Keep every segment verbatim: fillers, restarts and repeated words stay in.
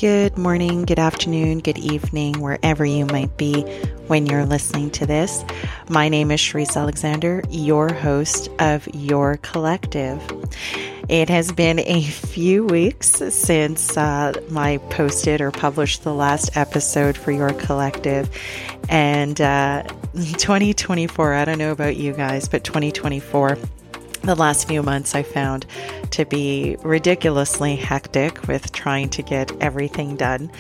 good morning, good afternoon, good evening, wherever you might be when you're listening to this. My name is Cherise Alexander, your host of Your Collective. It has been a few weeks since uh, I posted or published the last episode for Your Collective. And uh, twenty twenty-four, I don't know about you guys, but twenty twenty-four, the last few months I found to be ridiculously hectic with trying to get everything done.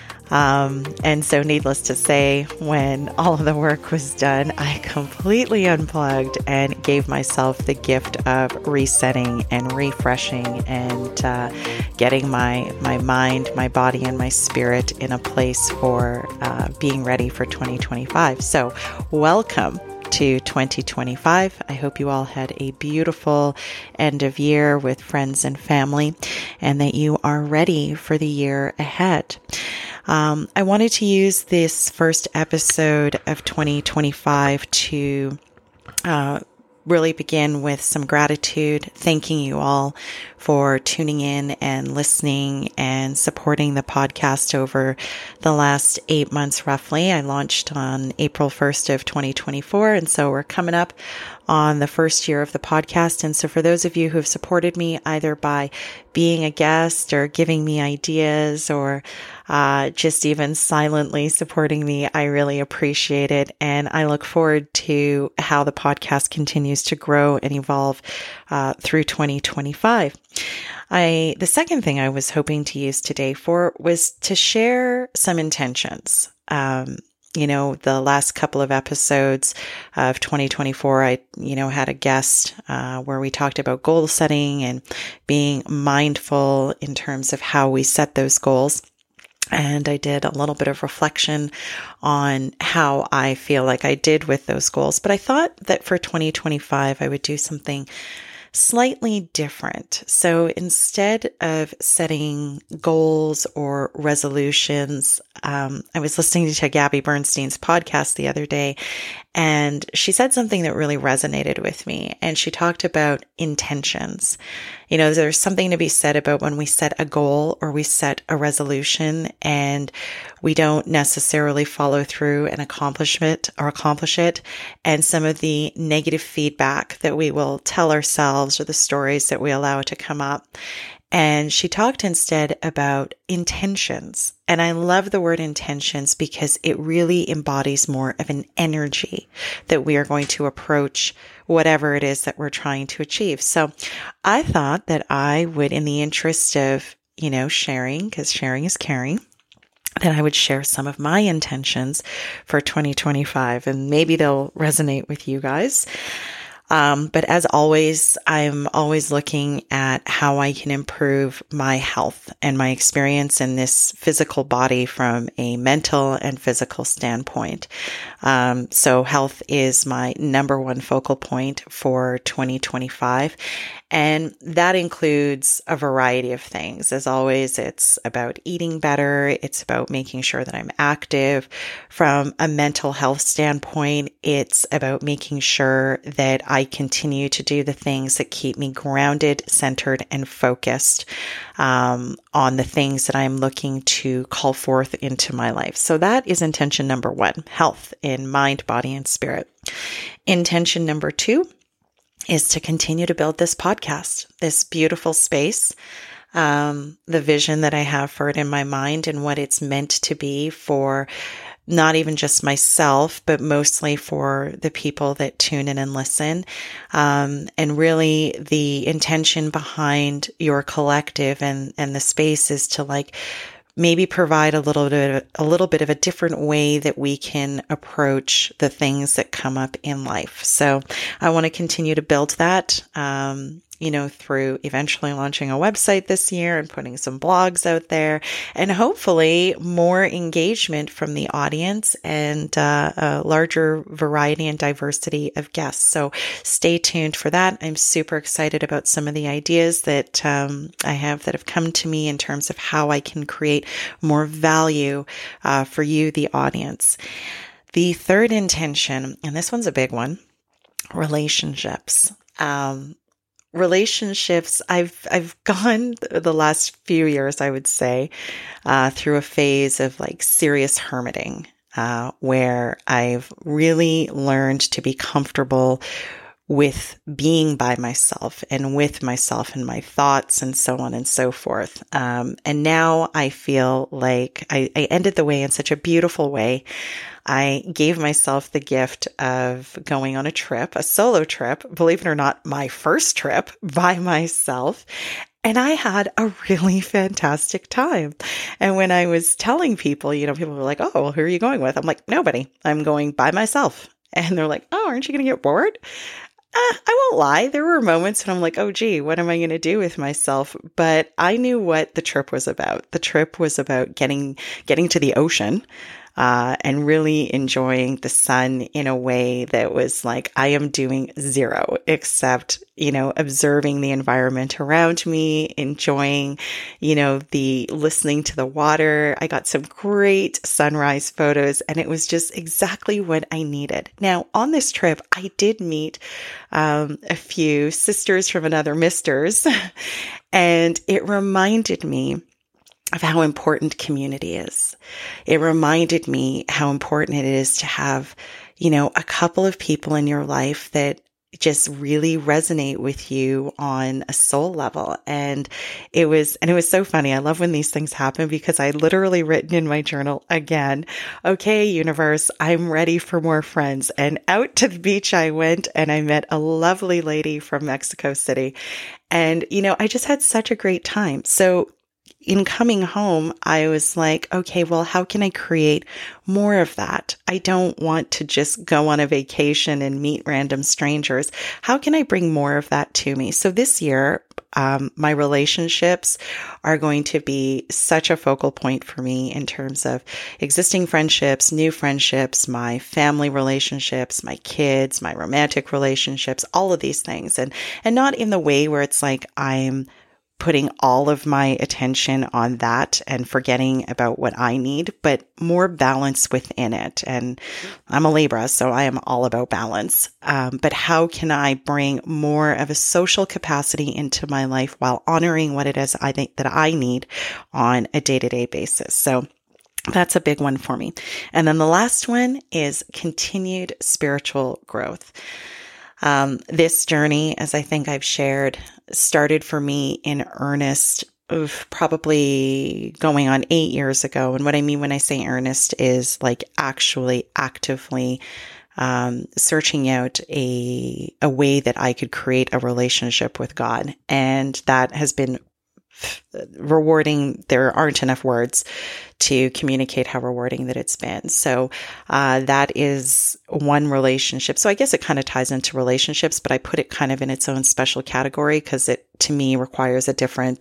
Um, and so needless to say, when all of the work was done, I completely unplugged and gave myself the gift of resetting and refreshing and uh, getting my, my mind, my body, and my spirit in a place for uh, being ready for twenty twenty-five. So welcome to twenty twenty-five. I hope you all had a beautiful end of year with friends and family and that you are ready for the year ahead. Um, I wanted to use this first episode of twenty twenty-five to uh, really begin with some gratitude, thanking you all for tuning in and listening and supporting the podcast over the last eight months roughly. I launched on April first of twenty twenty-four, and so we're coming up on the first year of the podcast. And so for those of you who have supported me either by being a guest or giving me ideas or uh, just even silently supporting me, I really appreciate it. And I look forward to how the podcast continues to grow and evolve uh, through twenty twenty-five. I, the second thing I was hoping to use today for was to share some intentions. Um, You know, the last couple of episodes of twenty twenty-four, I, you know, had a guest uh, where we talked about goal setting and being mindful in terms of how we set those goals. And I did a little bit of reflection on how I feel like I did with those goals. But I thought that for twenty twenty-five, I would do something slightly different. So instead of setting goals or resolutions, um, I was listening to Gabby Bernstein's podcast the other day, and she said something that really resonated with me. And she talked about intentions. You know, there's something to be said about when we set a goal or we set a resolution and we don't necessarily follow through and accomplish it or accomplish it. And some of the negative feedback that we will tell ourselves or the stories that we allow to come up. And she talked instead about intentions. And I love the word intentions because it really embodies more of an energy that we are going to approach whatever it is that we're trying to achieve. So I thought that I would, in the interest of, you know, sharing, because sharing is caring, that I would share some of my intentions for twenty twenty-five, and maybe they'll resonate with you guys. Um, but as always, I'm always looking at how I can improve my health and my experience in this physical body from a mental and physical standpoint. Um, so health is my number one focal point for twenty twenty-five. And that includes a variety of things. As always, it's about eating better. It's about making sure that I'm active. From a mental health standpoint, it's about making sure that I continue to do the things that keep me grounded, centered, and focused um, on the things that I'm looking to call forth into my life. So that is intention number one, health in mind, body, and spirit. Intention number two is to continue to build this podcast, this beautiful space, um, the vision that I have for it in my mind and what it's meant to be for not even just myself, but mostly for the people that tune in and listen. Um, and really the intention behind Your Collective and, and the space is to like maybe provide a little bit of, a little bit of a different way that we can approach the things that come up in life. So I want to continue to build that, um, you know, through eventually launching a website this year and putting some blogs out there and hopefully more engagement from the audience and uh, a larger variety and diversity of guests. So stay tuned for that. I'm super excited about some of the ideas that um, I have that have come to me in terms of how I can create more value uh, for you, the audience. The third intention, and this one's a big one, relationships. Um, relationships, I've I've gone the last few years, I would say, uh, through a phase of like serious hermiting, uh, where I've really learned to be comfortable with being by myself and with myself and my thoughts and so on and so forth. Um, and now I feel like I, I ended the way in such a beautiful way. I gave myself the gift of going on a trip, a solo trip, believe it or not, my first trip by myself. And I had a really fantastic time. And when I was telling people, you know, people were like, oh, well, who are you going with? I'm like, nobody. I'm going by myself. And they're like, oh, aren't you going to get bored? Uh, I won't lie. There were moments when I'm like, oh, gee, what am I going to do with myself? But I knew what the trip was about. The trip was about getting getting to the ocean uh, and really enjoying the sun in a way that was like, I am doing zero except, you know, observing the environment around me, enjoying, you know, the listening to the water. I got some great sunrise photos and it was just exactly what I needed. Now, on this trip, I did meet um, a few sisters from another misters, and it reminded me of how important community is. It reminded me how important it is to have, you know, a couple of people in your life that just really resonate with you on a soul level. And it was, and it was so funny. I love when these things happen because I literally written in my journal again, okay, universe, I'm ready for more friends. And out to the beach I went and I met a lovely lady from Mexico City. And, you know, I just had such a great time. So in coming home, I was like, okay, well, how can I create more of that? I don't want to just go on a vacation and meet random strangers. How can I bring more of that to me? So this year, um, my relationships are going to be such a focal point for me in terms of existing friendships, new friendships, my family relationships, my kids, my romantic relationships, all of these things. And, and not in the way where it's like I'm putting all of my attention on that and forgetting about what I need, but more balance within it. And I'm a Libra, so I am all about balance. Um, but how can I bring more of a social capacity into my life while honoring what it is I think that I need on a day-to-day basis? So that's a big one for me. And then the last one is continued spiritual growth. Um, this journey, as I think I've shared, started for me in earnest of probably going on eight years ago. And what I mean when I say earnest is like actually actively um, searching out a a way that I could create a relationship with God. And that has been rewarding. There aren't enough words to communicate how rewarding that it's been. So uh, that is one relationship. So I guess it kind of ties into relationships, but I put it kind of in its own special category because it, to me, requires a different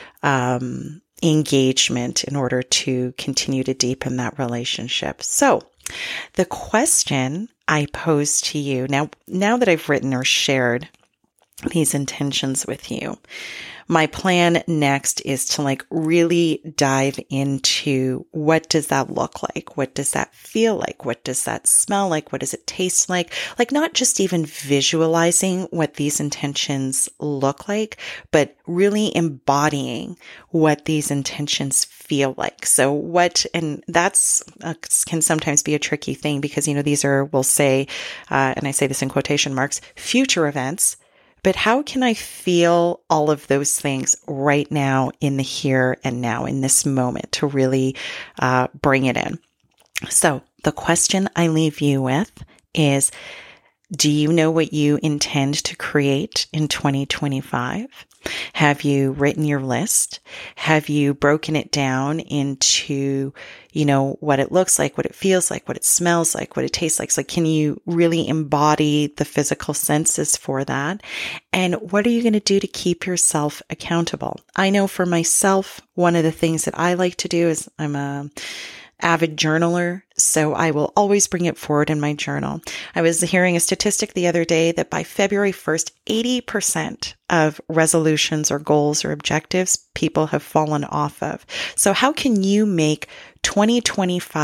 um, engagement in order to continue to deepen that relationship. So the question I pose to you now, now that I've written or shared these intentions with you, my plan next is to like really dive into what does that look like? What does that feel like? What does that smell like? What does it taste like? Like not just even visualizing what these intentions look like, but really embodying what these intentions feel like. So what, and that's uh, can sometimes be a tricky thing because, you know, these are, we'll say, uh, and I say this in quotation marks, future events. But how can I feel all of those things right now in the here and now in this moment to really uh, bring it in? So the question I leave you with is, do you know what you intend to create in twenty twenty-five? Have you written your list? Have you broken it down into, you know, what it looks like, what it feels like, what it smells like, what it tastes like? So can you really embody the physical senses for that? And what are you going to do to keep yourself accountable? I know for myself, one of the things that I like to do is I'm a avid journaler, so I will always bring it forward in my journal. I was hearing a statistic the other day that by February first, eighty percent of resolutions or goals or objectives people have fallen off of. So how can you make twenty twenty-five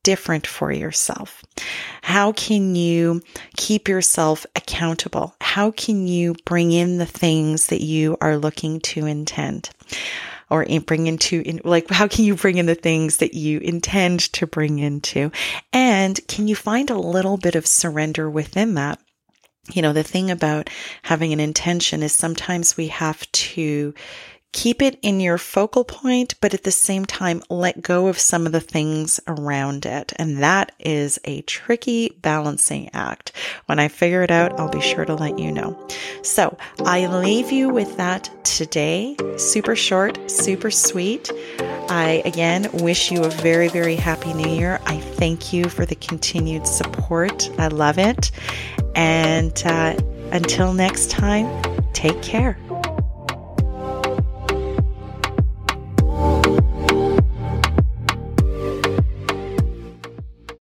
different for yourself? How can you keep yourself accountable? How can you bring in the things that you are looking to intend? Or in bring into, in, like, how can you bring in the things that you intend to bring into? And can you find a little bit of surrender within that? You know, the thing about having an intention is sometimes we have to keep it in your focal point, but at the same time, let go of some of the things around it. And that is a tricky balancing act. When I figure it out, I'll be sure to let you know. So I leave you with that today. Super short, super sweet. I, again, wish you a very, very happy new year. I thank you for the continued support. I love it. And uh, until next time, take care.